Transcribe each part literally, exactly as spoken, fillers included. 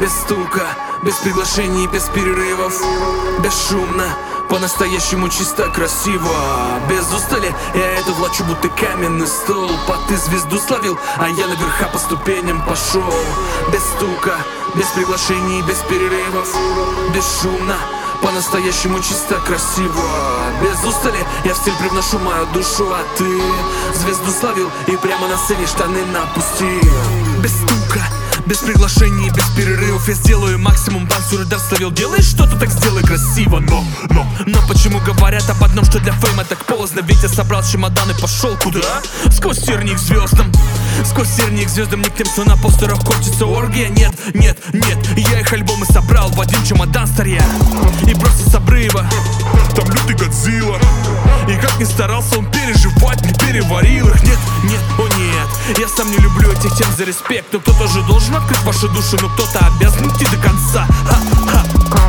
Без стука, без приглашений, без перерывов, бесшумно, по-настоящему чисто красиво. Без устали я это влачу, будто каменный столб. А ты звезду словил, а я наверха по ступеням пошел. Без стука, без приглашений, без перерывов, бесшумно, по-настоящему чисто красиво. Без устали я в стиль привношу мою душу. А ты звезду словил и прямо на сцене штаны напустил. Без стука, без приглашений, без перерывов я сделаю максимум. Танцур дар словил, делаешь что-то, так сделай красиво. Но, но, но почему говорят об одном, что для фейма так поздно? Ведь я собрал чемодан и пошел куда? Сквозь тернии к звездам. Сквозь тернии к звездам, не к тем, кто на постерах корчится оргия. Нет, нет, нет, я их альбомы собрал в один чемодан старья и бросил с обрыва. Там лютый Годзилла, и как ни старался он переживать, не переварил их. Нет, нет, о нет, я сам не люблю этих тем за респект. Но кто-то же должен открыть вашу душу, но кто-то обязан идти до конца. Ха-ха.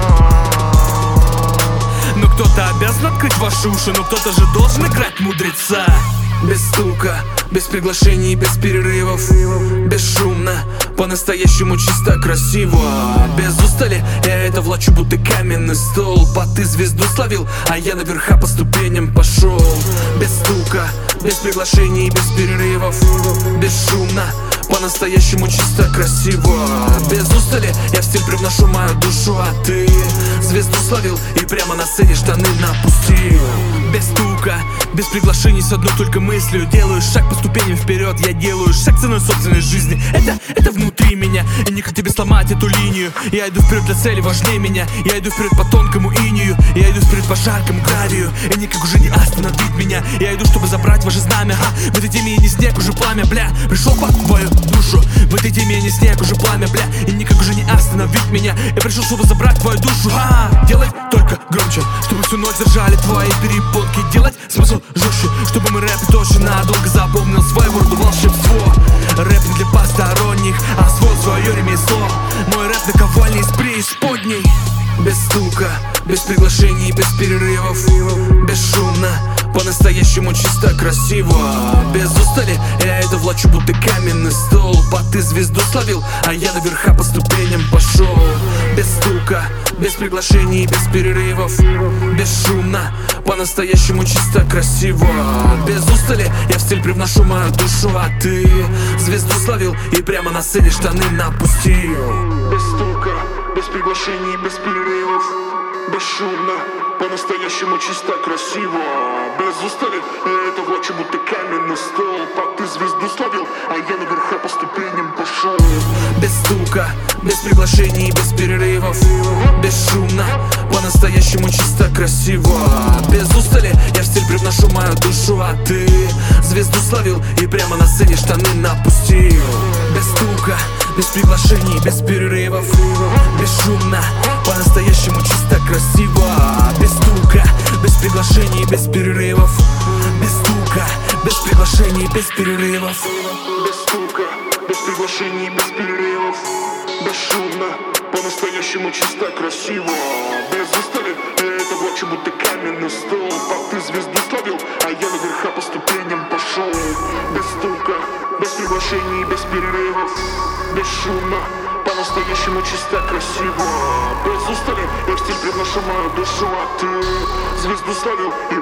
Но кто-то обязан открыть ваши уши, но кто-то же должен играть мудреца. Без стука, без приглашений, без перерывов, бесшумно, по-настоящему чисто красиво. Без устали я это влачу, будто каменный столб. А ты звезду словил, а я наверха по ступеням пошел. Без стука, без приглашений, без перерывов, бесшумно, по-настоящему чисто красиво. Без устали я в стиль привношу мою душу. А ты звезду словил и прямо на сцене штаны напустил. Без стука, без приглашений, с одной только мыслью делаю шаг по ступеням вперед. Я делаю шаг ценой собственной жизни. Это, это внутри меня, и никак тебе сломать эту линию. Я иду вперед для цели важнее меня. Я иду вперед по тонкому инию. Я иду вперед по жаркому гравию, и никак уже не остановить меня. Я иду, чтобы забрать ваше знамя. Ха, в этой теме я не снег, уже пламя, бля. Пришел по твою душу. В этой теме я не снег, уже пламя, бля. И никак уже не остановить меня. Я пришел, чтобы забрать твою душу. Ха, делай только громче, чтобы всю ночь зажали твои перепонки. Делать смысл жестче, чтобы мой рэп точно надолго запомнил своего рода волшебство. Рэп не для посторонних, а свой свое ремесло. Мой рэп наковальня из преисподней. Без стука, без приглашений, без перерывов, бесшумно, по-настоящему чисто красиво. Без устали я это влачу, будто каменный столб. А ты звезду словил, а я наверха по ступеням пошел. Без стука, без приглашений, без перерывов, бесшумно, по-настоящему чисто красиво. Без устали я в стиль привношу мою душу. А ты звезду словил и прямо на сцене штаны напустил. Без стука, без приглашений, без перерывов, бесшумно, по-настоящему чисто красиво. Без устали я это влачу, будто каменный столб. А ты звезду словил, а я наверха по ступеням пошел. Без стука, без приглашений, без перерывов, бесшумно, по-настоящему чисто красиво. Без устали я в стиль привношу мою душу. А ты звезду словил и прямо на сцене штаны напустил. Без стука, без приглашений, без перерывов, бесшумно, по-настоящему чисто красиво. Без стука, без приглашений, без перерывов, без стука, без приглашений, без перерывов. Без стука, без приглашений, без перерывов, бесшумно, по-настоящему чисто красиво. Без устали я это влачу, будто каменный столб. А ты звезду словил, а я наверха по ступеням пошел. Без стука, без приглашений, без перерывов, бесшумно, по-настоящему чисто красиво. Без устали я в стиль привношу мою душу. А ты звезду словил и